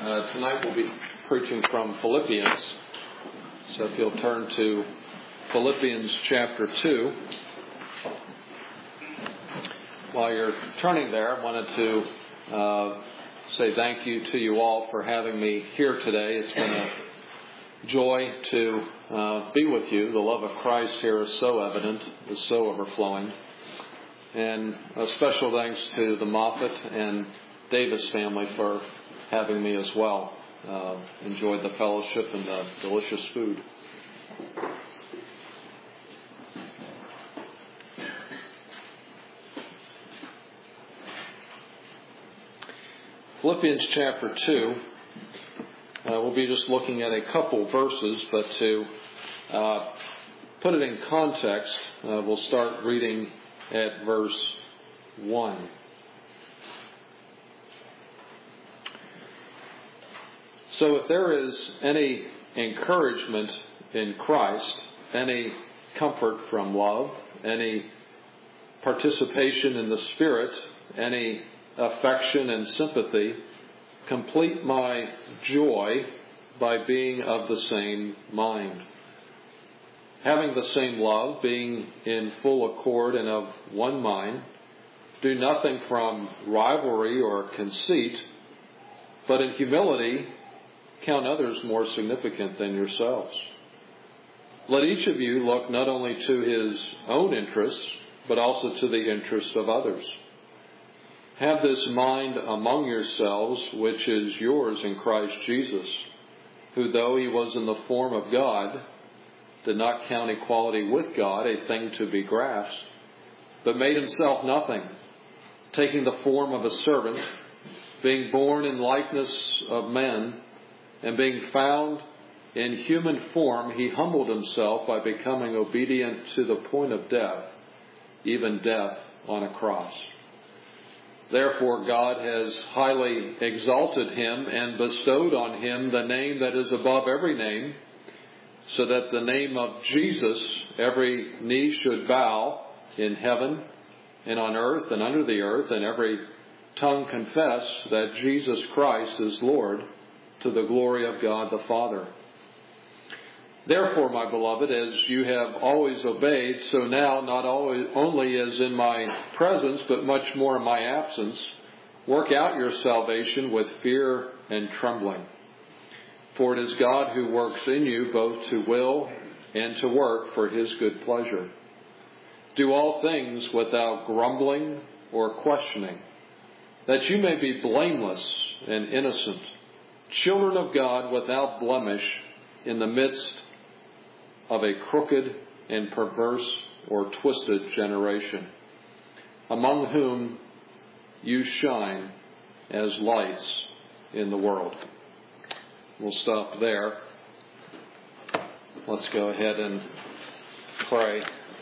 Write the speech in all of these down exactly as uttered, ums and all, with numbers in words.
Uh, tonight we'll be preaching from Philippians. So if you'll turn to Philippians chapter two. While you're turning there, I wanted to uh, say thank you to you all for having me here today. It's been a joy to uh, be with you. The love of Christ here is so evident, is so overflowing. And a special thanks to the Moffat and Davis family for having me as well. Uh, enjoyed the fellowship and the delicious food. Philippians chapter two, uh, we'll be just looking at a couple verses, but to uh, put it in context, uh, we'll start reading at verse one. So if there is any encouragement in Christ, any comfort from love, any participation in the Spirit, any affection and sympathy, complete my joy by being of the same mind. Having the same love, being in full accord and of one mind, do nothing from rivalry or conceit, but in humility count others more significant than yourselves. Let each of you look not only to his own interests, but also to the interests of others. Have this mind among yourselves, which is yours in Christ Jesus, who though he was in the form of God, did not count equality with God a thing to be grasped, but made himself nothing, taking the form of a servant, being born in likeness of men, and being found in human form, he humbled himself by becoming obedient to the point of death, even death on a cross. Therefore God has highly exalted him and bestowed on him the name that is above every name, so that the name of Jesus every knee should bow in heaven and on earth and under the earth, and every tongue confess that Jesus Christ is Lord, to the glory of God the Father. Therefore, my beloved, as you have always obeyed, so now, not always, only as in my presence, but much more in my absence, work out your salvation with fear and trembling. For it is God who works in you both to will and to work for his good pleasure. Do all things without grumbling or questioning, that you may be blameless and innocent, children of God without blemish in the midst of a crooked and perverse or twisted generation, among whom you shine as lights in the world. We'll stop there. Let's go ahead and pray.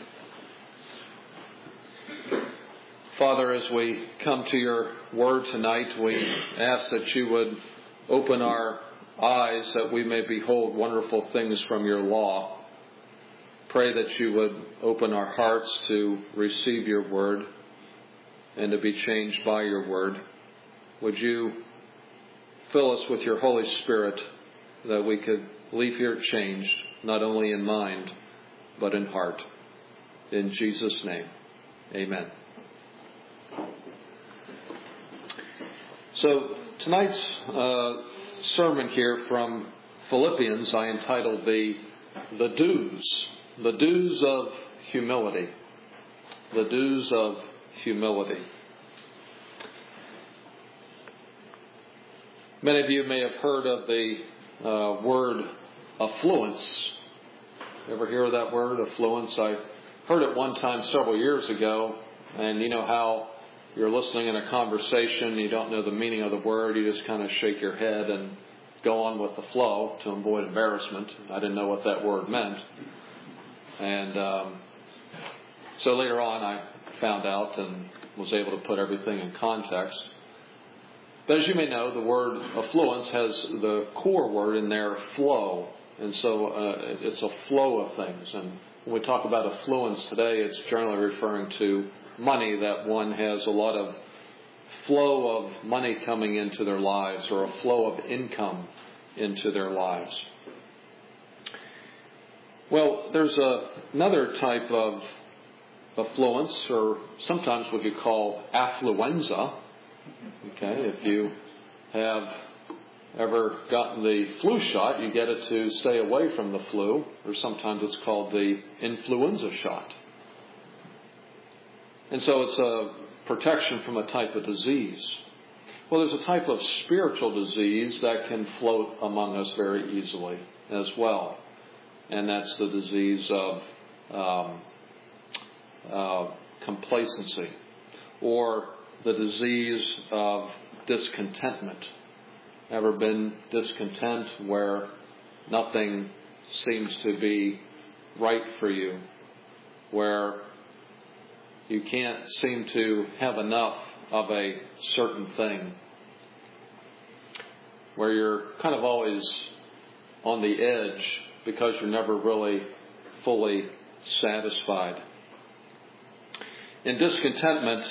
Father, as we come to your word tonight, we ask that you would open our eyes that we may behold wonderful things from your law. Pray that you would open our hearts to receive your word and to be changed by your word. Would you fill us with your Holy Spirit that we could leave here changed, not only in mind, but in heart. In Jesus' name, amen. So tonight's uh, sermon here from Philippians I entitled the the dues, the dues of humility, the dues of humility. Many of you may have heard of the uh, word affluence. Ever hear of that word, affluence? I heard it one time several years ago, and you know how you're listening in a conversation, you don't know the meaning of the word, you just kind of shake your head and go on with the flow to avoid embarrassment. I didn't know what that word meant. And um, so later on I found out and was able to put everything in context. But as you may know, the word affluence has the core word in there, flow. And so uh, it's a flow of things. And when we talk about affluence today, it's generally referring to money, that one has a lot of flow of money coming into their lives or a flow of income into their lives. Well, there's a, another type of affluence, or sometimes what you call affluenza. Okay, if you have ever gotten the flu shot, you get it to stay away from the flu, or sometimes it's called the influenza shot. And so it's a protection from a type of disease. Well, there's a type of spiritual disease that can float among us very easily as well. And that's the disease of um, uh, complacency, or the disease of discontentment. Ever been discontent where nothing seems to be right for you, where you can't seem to have enough of a certain thing, where you're kind of always on the edge because you're never really fully satisfied. In discontentment,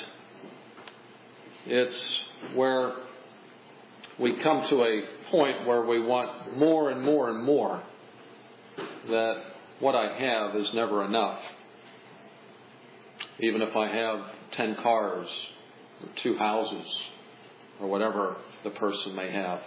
it's where we come to a point where we want more and more and more, that what I have is never enough. Even if I have ten cars, or two houses, or whatever the person may have.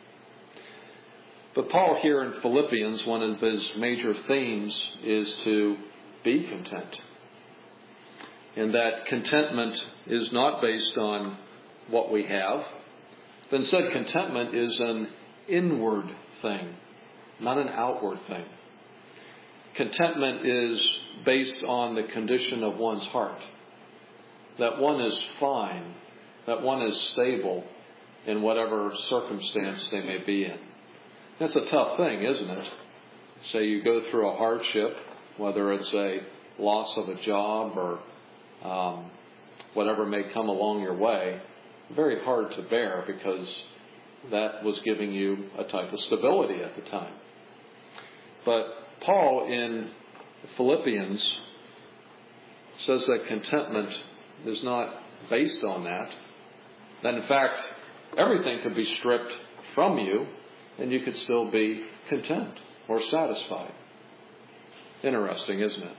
But Paul here in Philippians, one of his major themes is to be content. And that contentment is not based on what we have. But instead, contentment is an inward thing, not an outward thing. Contentment is based on the condition of one's heart. That one is fine, that one is stable in whatever circumstance they may be in. That's a tough thing, isn't it? Say you go through a hardship, whether it's a loss of a job or um, whatever may come along your way, very hard to bear because that was giving you a type of stability at the time. But Paul in Philippians says that contentment is not based on that. That in fact, everything could be stripped from you and you could still be content or satisfied. Interesting, isn't it?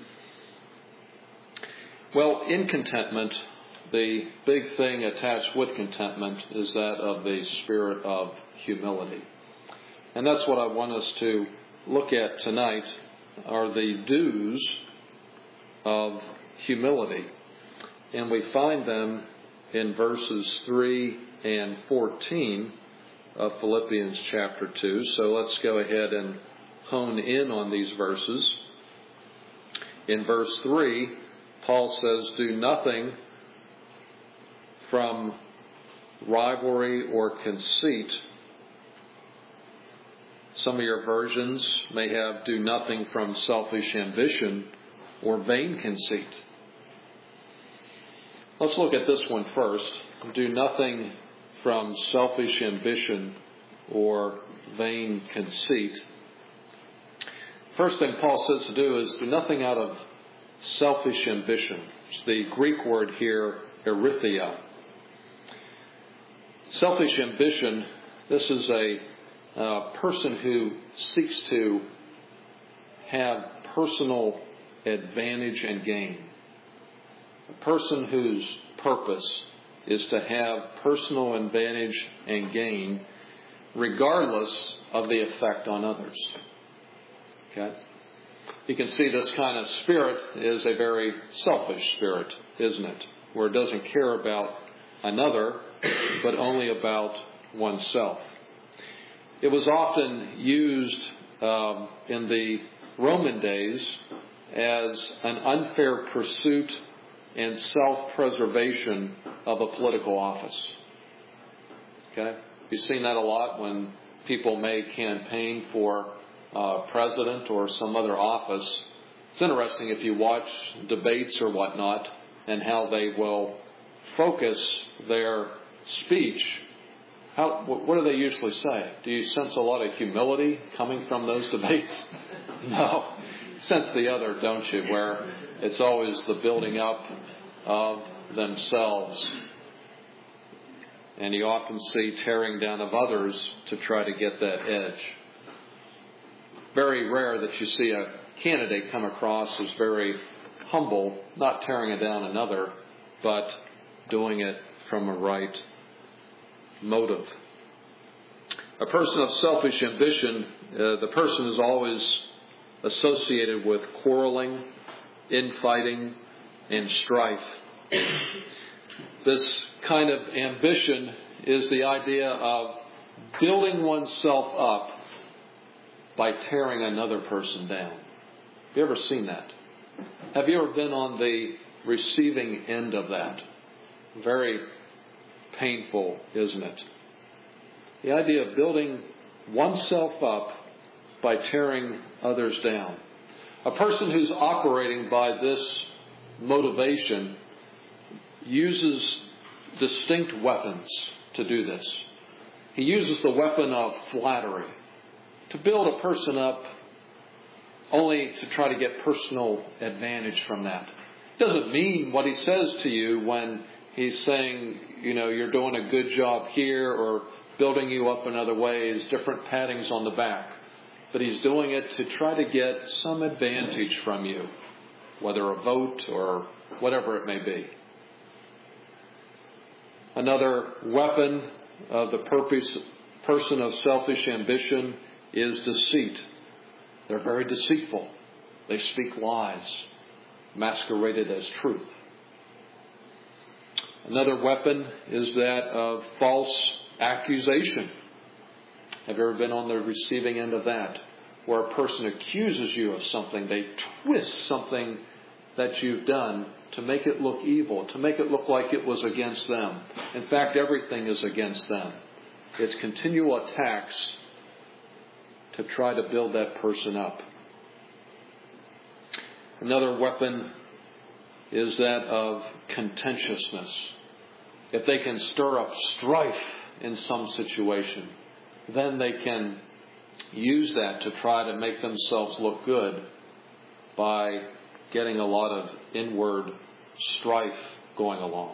Well, in contentment, the big thing attached with contentment is that of the spirit of humility. And that's what I want us to look at tonight, are the dues of humility. And we find them in verses three and fourteen of Philippians chapter two. So let's go ahead and hone in on these verses. In verse three, Paul says, "Do nothing from rivalry or conceit." Some of your versions may have, "Do nothing from selfish ambition or vain conceit." Let's look at this one first. Do nothing from selfish ambition or vain conceit. First thing Paul says to do is do nothing out of selfish ambition. It's the Greek word here, erithia. Selfish ambition, this is a uh, person who seeks to have personal advantage and gain. A person whose purpose is to have personal advantage and gain regardless of the effect on others. Okay? You can see this kind of spirit is a very selfish spirit, isn't it? Where it doesn't care about another, but only about oneself. It was often used um, in the Roman days as an unfair pursuit and self-preservation of a political office. Okay? You've seen that a lot when people may campaign for uh, president or some other office. It's interesting if you watch debates or whatnot and how they will focus their speech. How, what do they usually say? Do you sense a lot of humility coming from those debates? No. Sense the other, don't you? Where it's always the building up of themselves. and you often see tearing down of others to try to get that edge. Very rare that you see a candidate come across as very humble, not tearing down another, but doing it from a right motive. A person of selfish ambition, uh, the person is always associated with quarreling, infighting, and strife. This kind of ambition is the idea of building oneself up by tearing another person down. Have you ever seen that? Have you ever been on the receiving end of that? Very painful, isn't it? The idea of building oneself up by tearing others down. A person who's operating by this motivation uses distinct weapons to do this. He uses the weapon of flattery to build a person up only to try to get personal advantage from that. It doesn't mean what he says to you when he's saying, you know, you're doing a good job here or building you up in other ways, different pattings on the back. But he's doing it to try to get some advantage from you, whether a vote or whatever it may be. Another weapon of the purpose, person of selfish ambition is deceit. They're very deceitful. They speak lies, masqueraded as truth. Another weapon is that of false accusation. Have you ever been on the receiving end of that? Where a person accuses you of something. They twist something that you've done to make it look evil, to make it look like it was against them. In fact, everything is against them. It's continual attacks to try to build that person up. Another weapon is that of contentiousness. If they can stir up strife in some situation, then they can use that to try to make themselves look good by getting a lot of inward strife going along.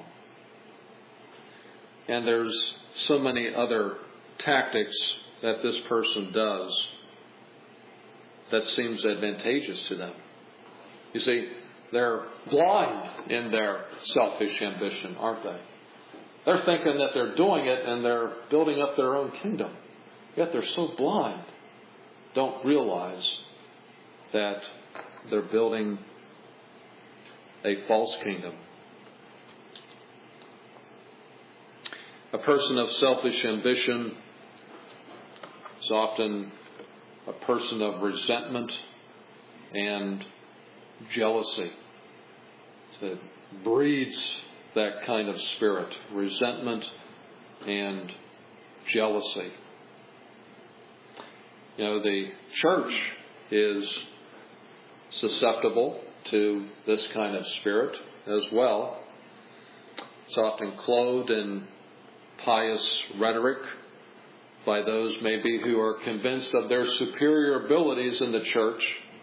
And there's so many other tactics that this person does that seems advantageous to them. You see, they're blind in their selfish ambition, aren't they? They're thinking that they're doing it and they're building up their own kingdom. Yet they're so blind, don't realize that they're building a false kingdom. A person of selfish ambition is often a person of resentment and jealousy. It breeds that kind of spirit, resentment and jealousy. You know, the church is susceptible to this kind of spirit as well. It's often clothed in pious rhetoric by those maybe who are convinced of their superior abilities in the church.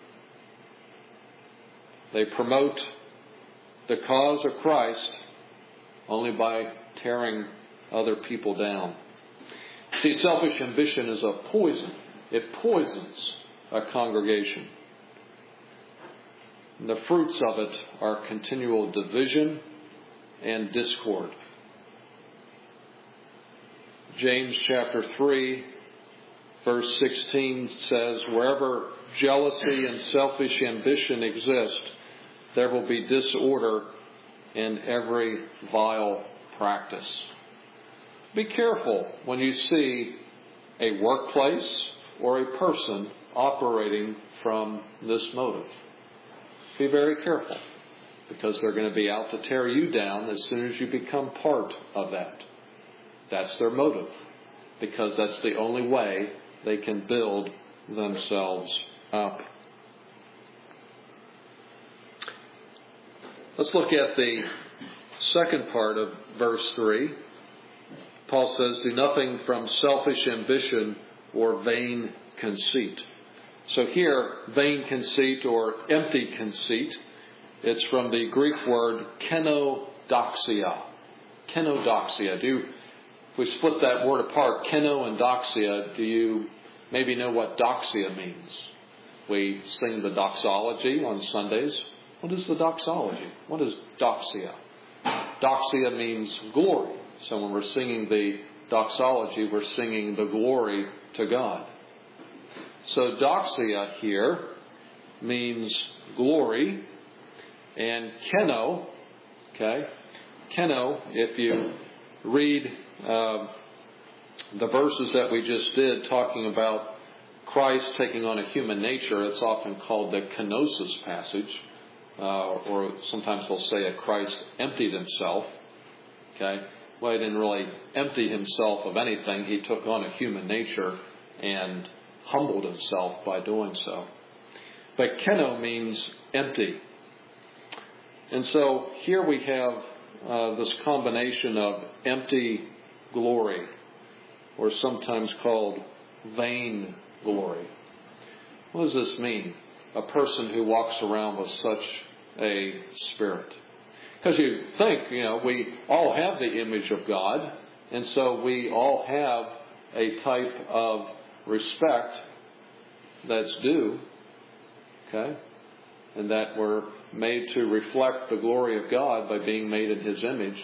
They promote the cause of Christ only by tearing other people down. See, selfish ambition is a poison. It poisons a congregation. And the fruits of it are continual division and discord. James chapter three, verse sixteen says, wherever jealousy and selfish ambition exist, there will be disorder in every vile practice. Be careful when you see a workplace or a person operating from this motive. Be very careful, because they're going to be out to tear you down as soon as you become part of that. That's their motive, because that's the only way they can build themselves up. Let's look at the second part of verse three. Paul says, do nothing from selfish ambition or vain conceit. So here, vain conceit or empty conceit, it's from the Greek word kenodoxia. Kenodoxia. Do you if we split that word apart, keno and doxia, do you maybe know what doxia means? We sing the doxology on Sundays. What is the doxology? What is doxia? Doxia means glory. So when we're singing the doxology, we're singing the glory to God. So doxia here means glory. And keno, okay, keno, if you read uh, the verses that we just did talking about Christ taking on a human nature, it's often called the kenosis passage, uh, or sometimes they'll say that Christ emptied himself. Okay, well, he didn't really empty himself of anything. He took on a human nature and humbled himself by doing so. But keno means empty. And so here we have uh, this combination of empty glory, or sometimes called vain glory. What does this mean? A person who walks around with such a spirit. Because you think, you know, we all have the image of God, and so we all have a type of respect that's due, okay? And that we're made to reflect the glory of God by being made in His image.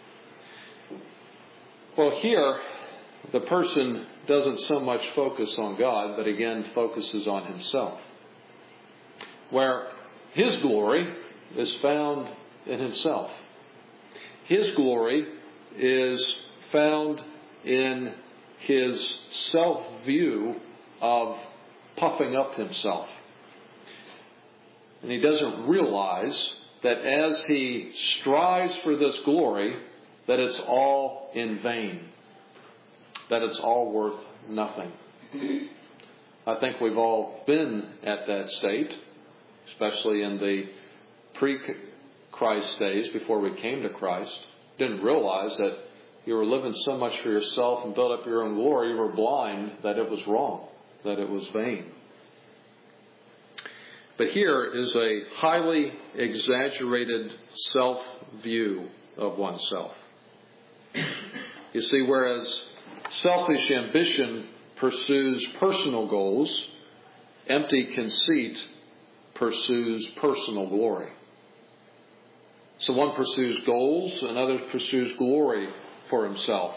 Well, here, the person doesn't so much focus on God, but again focuses on himself. Where his glory is found in himself. His glory is found in his self-view of puffing up himself. And he doesn't realize that as he strives for this glory, that it's all in vain. That it's all worth nothing. I think we've all been at that state, especially in the pre-Christ days before we came to Christ. Didn't realize that you were living so much for yourself and built up your own glory, you were blind that it was wrong, that it was vain. But here is a highly exaggerated self-view of oneself. You see, whereas selfish ambition pursues personal goals, empty conceit pursues personal glory. So one pursues goals, another pursues glory for himself.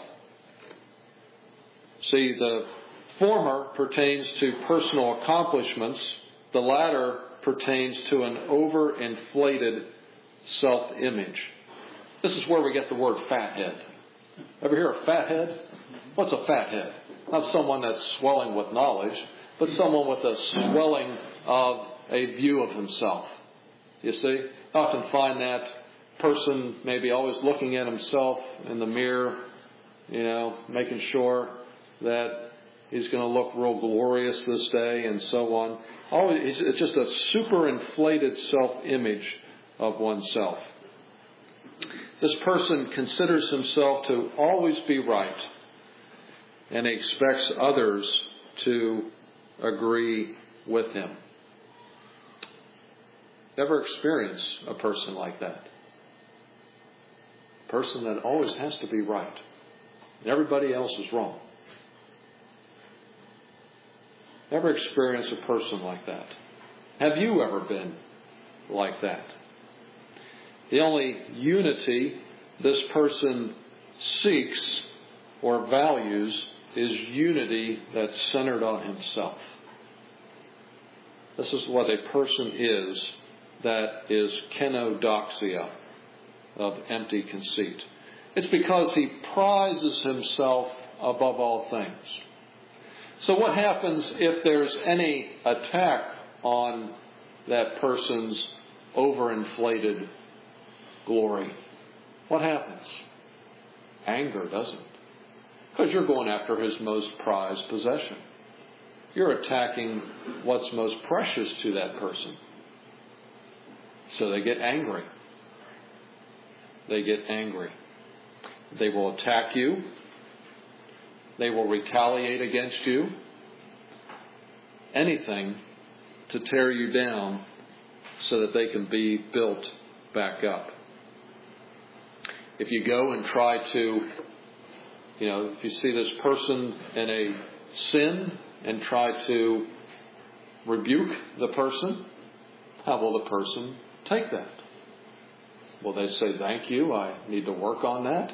See, the former pertains to personal accomplishments, the latter pertains to an overinflated self-image. This is where we get the word fathead. Ever hear of fathead? What's a fathead? Not someone that's swelling with knowledge, but someone with a swelling of a view of himself. You see? I often find that person maybe always looking at himself in the mirror, you know, making sure that he's going to look real glorious this day and so on. Always, it's just a super inflated self-image of oneself. This person considers himself to always be right and expects others to agree with him. Never experience a person like that. A person that always has to be right. And everybody else is wrong. Never experienced a person like that. Have you ever been like that? The only unity this person seeks or values is unity that's centered on himself. This is what a person is that is kenodoxia, of empty conceit. It's because he prizes himself above all things. So what happens if there's any attack on that person's overinflated glory? What happens? Anger, doesn't it? Because you're going after his most prized possession. You're attacking what's most precious to that person. So they get angry. They get angry. They will attack you. They will retaliate against you. Anything to tear you down so that they can be built back up. If you go and try to You know, if you see this person in a sin and try to rebuke the person, how will the person take that? Will they say, thank you, I need to work on that?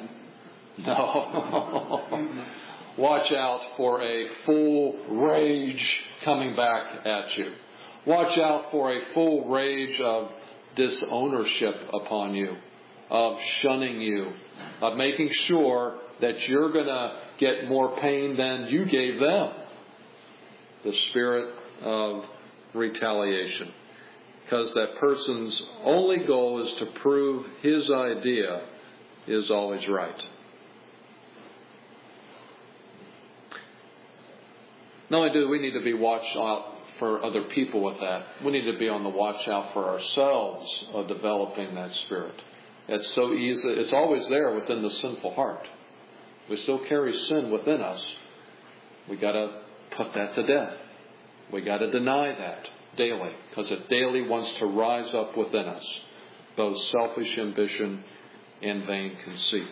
No. Watch out for a full rage coming back at you. Watch out for a full rage of disownership upon you, of shunning you, of making sure that you're going to get more pain than you gave them. The spirit of retaliation. Because that person's only goal is to prove his idea is always right. Not only do we need to be watched out for other people with that, we need to be on the watch out for ourselves of developing that spirit. It's so easy. It's always there within the sinful heart. We still carry sin within us. We got to put that to death. We got to deny that daily, because it daily wants to rise up within us, both selfish ambition and vain conceit.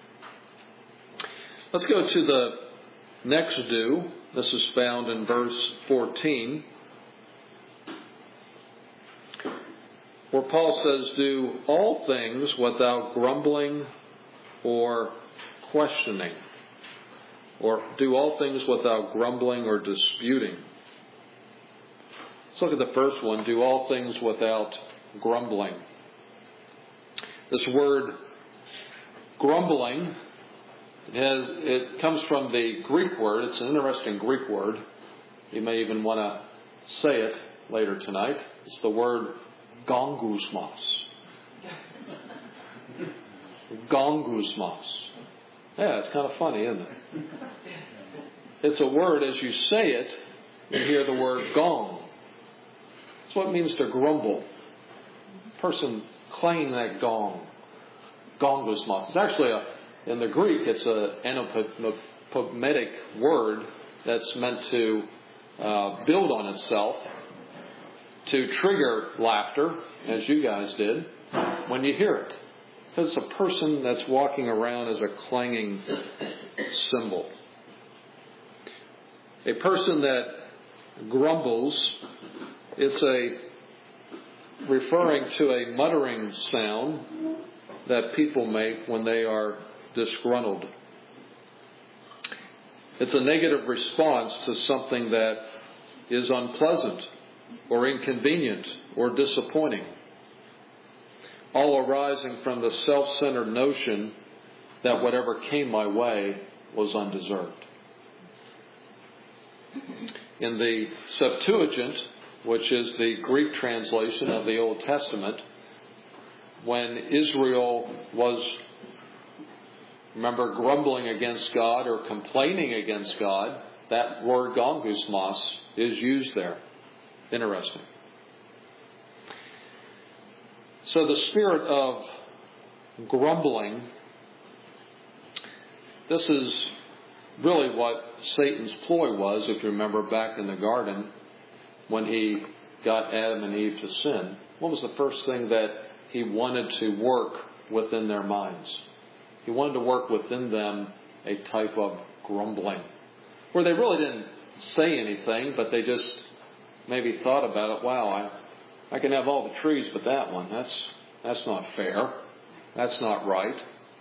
Let's go to the next do. This is found in verse fourteen, where Paul says, do all things without grumbling or questioning, or do all things without grumbling or disputing. Let's look at the first one, do all things without grumbling. This word grumbling, it, has, it comes from the Greek word. It's an interesting Greek word. You may even want to say it later tonight. It's the word gongusmos. Gongusmos. Yeah, it's kind of funny, isn't it? It's a word, as you say it, you hear the word gong. That's what it means to grumble. Person clanging that gong. Gongusmos. It's actually, a, in the Greek, it's an anapometic word that's meant to uh, build on itself, to trigger laughter, as you guys did, when you hear it. Because it's a person that's walking around as a clanging cymbal. A person that grumbles, it's a referring to a muttering sound that people make when they are disgruntled. It's a negative response to something that is unpleasant or inconvenient or disappointing, all arising from the self-centered notion that whatever came my way was undeserved. In the Septuagint, which is the Greek translation of the Old Testament, when Israel was, remember, grumbling against God or complaining against God, that word gongusmos is used there. Interesting. So the spirit of grumbling, this is really what Satan's ploy was, if you remember back in the garden when he got Adam and Eve to sin. What was the first thing that he wanted to work within their minds? He wanted to work within them a type of grumbling, where they really didn't say anything, but they just maybe thought about it. Wow, I, I can have all the trees, but that one, that's that's not fair. That's not right.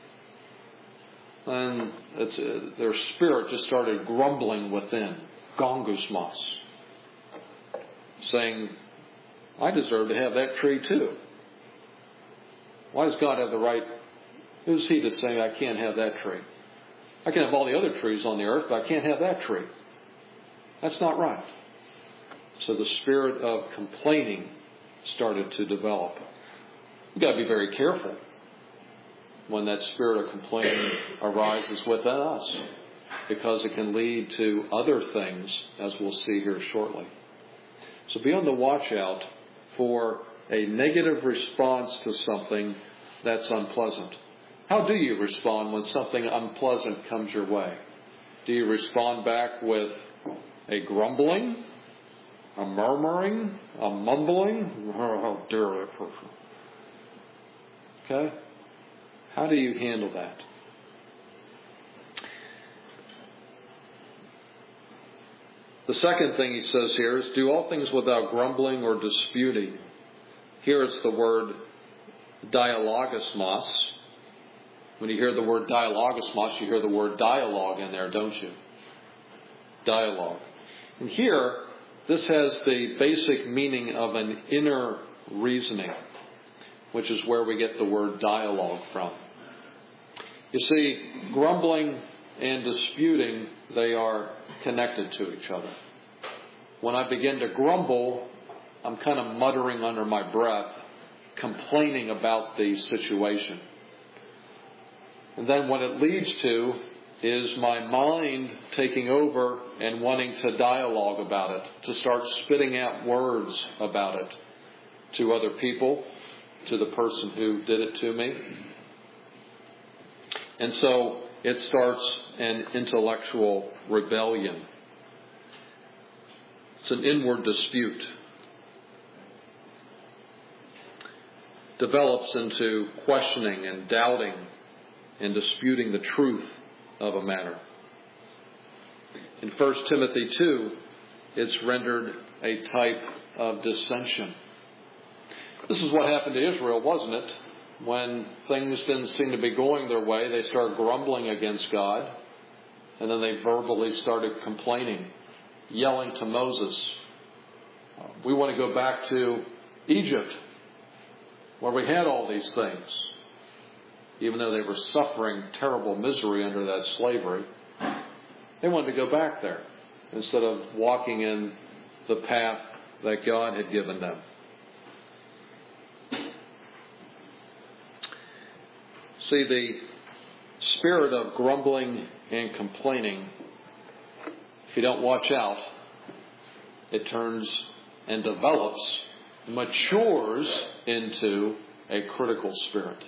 And it's, uh, their spirit just started grumbling within, gongusmos, saying, I deserve to have that tree too. Why does God have the right? Who's he to say I can't have that tree? I can have all the other trees on the earth, but I can't have that tree. That's not right. So the spirit of complaining started to develop. We've got to be very careful when that spirit of complaining arises within us, because it can lead to other things, as we'll see here shortly. So be on the watch out for a negative response to something that's unpleasant. How do you respond when something unpleasant comes your way? Do you respond back with a grumbling, a murmuring, a mumbling? Oh, how dare that person. Okay? How do you handle that? The second thing he says here is do all things without grumbling or disputing. Here it's the word dialogismos. When you hear the word dialogismos, you hear the word dialogue in there, don't you? Dialogue. And here, this has the basic meaning of an inner reasoning, which is where we get the word dialogue from. You see, grumbling and disputing, they are connected to each other. When I begin to grumble, I'm kind of muttering under my breath, complaining about the situation. And then what it leads to is my mind taking over and wanting to dialogue about it, to start spitting out words about it to other people, to the person who did it to me. And so it starts an intellectual rebellion. It's an inward dispute. Develops into questioning and doubting and disputing the truth of a matter. In First Timothy two, it's rendered a type of dissension. This is what happened to Israel, wasn't it? When things didn't seem to be going their way, they started grumbling against God, and then they verbally started complaining, yelling to Moses, we want to go back to Egypt, where we had all these things. Even though they were suffering terrible misery under that slavery, they wanted to go back there instead of walking in the path that God had given them. See, the spirit of grumbling and complaining, if you don't watch out, it turns and develops, matures into a critical spirit.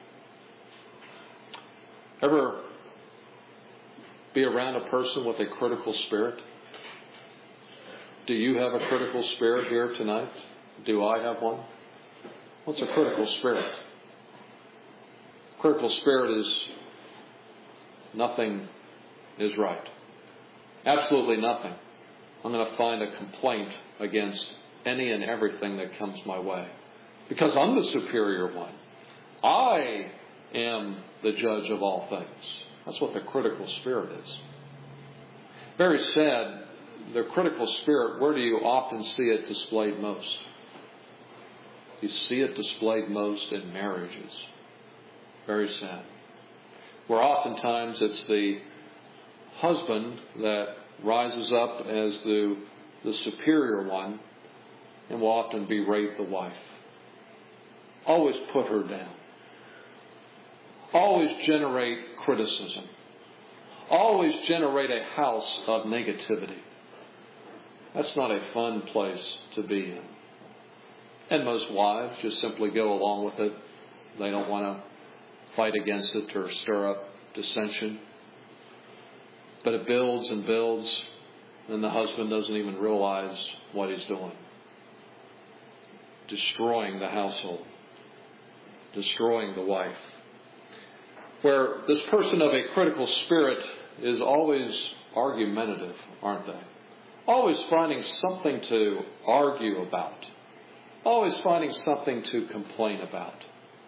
Ever be around a person with a critical spirit? Do you have a critical spirit here tonight? Do I have one? What's a critical spirit? Critical spirit is nothing is right. Absolutely nothing. I'm going to find a complaint against any and everything that comes my way. Because I'm the superior one. I am the judge of all things. That's what the critical spirit is. Very sad, the critical spirit, where do you often see it displayed most? You see it displayed most in marriages. Very sad. Where oftentimes it's the husband that rises up as the, the superior one and will often berate the wife. Always put her down. Always generate criticism. Always generate a house of negativity. That's not a fun place to be in. And most wives just simply go along with it. They don't want to fight against it or stir up dissension. But it builds and builds, and the husband doesn't even realize what he's doing. Destroying the household. Destroying the wife. Where this person of a critical spirit is always argumentative, aren't they? Always finding something to argue about. Always finding something to complain about.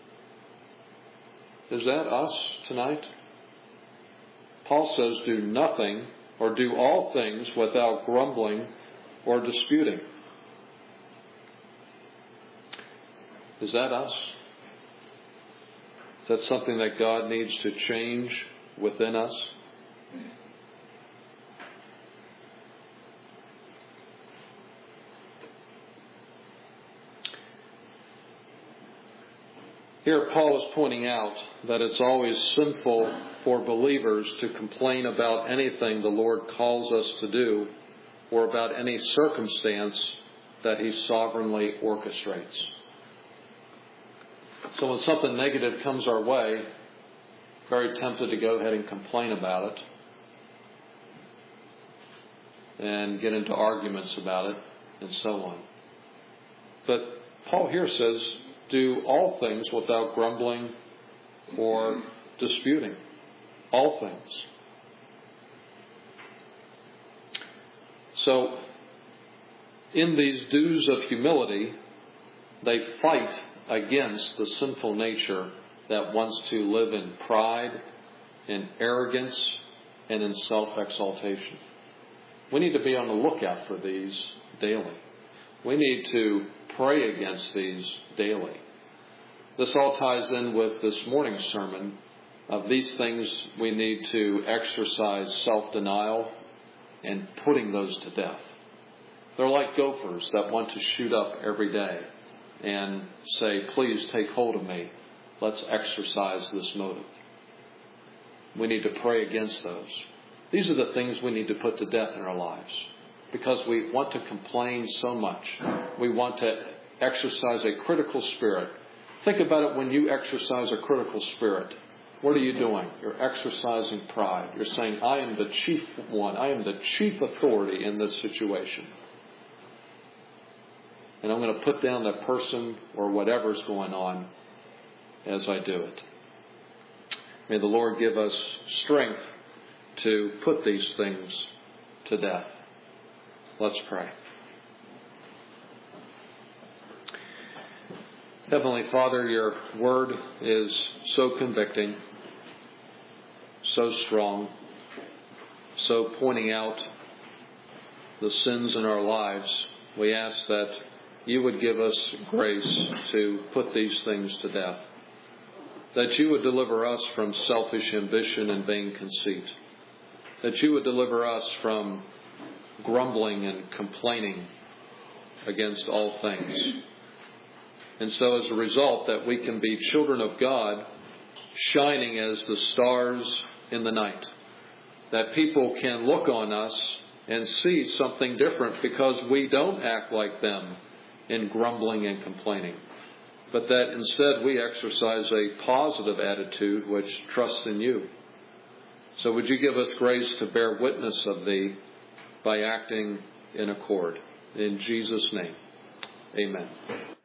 Is that us tonight? Paul says, do nothing or do all things without grumbling or disputing. Is that us? Is that something that God needs to change within us? Here Paul is pointing out that it's always sinful for believers to complain about anything the Lord calls us to do or about any circumstance that He sovereignly orchestrates. So when something negative comes our way, very tempted to go ahead and complain about it and get into arguments about it and so on. But Paul here says, do all things without grumbling or disputing. All things. So, in these dues of humility, they fight against the sinful nature that wants to live in pride, in arrogance, and in self-exaltation. We need to be on the lookout for these daily. We need to pray against these daily. This all ties in with this morning's sermon. Of these things, we need to exercise self-denial and putting those to death. They're like gophers that want to shoot up every day and say, please take hold of me. Let's exercise this motive. We need to pray against those. These are the things we need to put to death in our lives because we want to complain so much. We want to exercise a critical spirit. Think about it when you exercise a critical spirit. What are you doing? You're exercising pride. You're saying, I am the chief one. I am the chief authority in this situation. And I'm going to put down that person or whatever's going on as I do it. May the Lord give us strength to put these things to death. Let's pray. Heavenly Father, your word is so convicting, so strong, so pointing out the sins in our lives. We ask that you would give us grace to put these things to death, that you would deliver us from selfish ambition and vain conceit, that you would deliver us from grumbling and complaining against all things. And so as a result, that we can be children of God, shining as the stars in the night. That people can look on us and see something different because we don't act like them in grumbling and complaining. But that instead we exercise a positive attitude which trusts in you. So would you give us grace to bear witness of thee by acting in accord. In Jesus' name, amen.